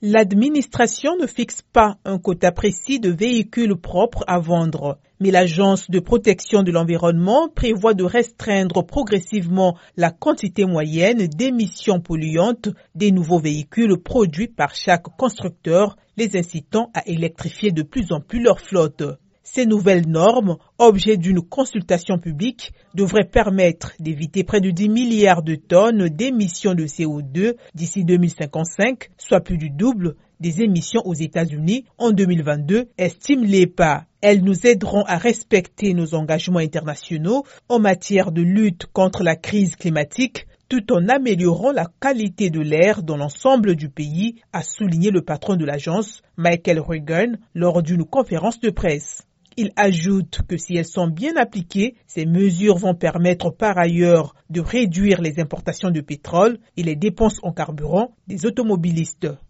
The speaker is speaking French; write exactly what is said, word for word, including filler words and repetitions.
L'administration ne fixe pas un quota précis de véhicules propres à vendre, mais l'Agence de protection de l'environnement prévoit de restreindre progressivement la quantité moyenne d'émissions polluantes des nouveaux véhicules produits par chaque constructeur, les incitant à électrifier de plus en plus leur flotte. Ces nouvelles normes, objet d'une consultation publique, devraient permettre d'éviter près de dix milliards de tonnes d'émissions de C O deux d'ici deux mille cinquante-cinq, soit plus du double des émissions aux États-Unis en deux mille vingt-deux, estime l'E P A. Elles nous aideront à respecter nos engagements internationaux en matière de lutte contre la crise climatique, tout en améliorant la qualité de l'air dans l'ensemble du pays, a souligné le patron de l'agence, Michael Regan, lors d'une conférence de presse. Il ajoute que si elles sont bien appliquées, ces mesures vont permettre par ailleurs de réduire les importations de pétrole et les dépenses en carburant des automobilistes.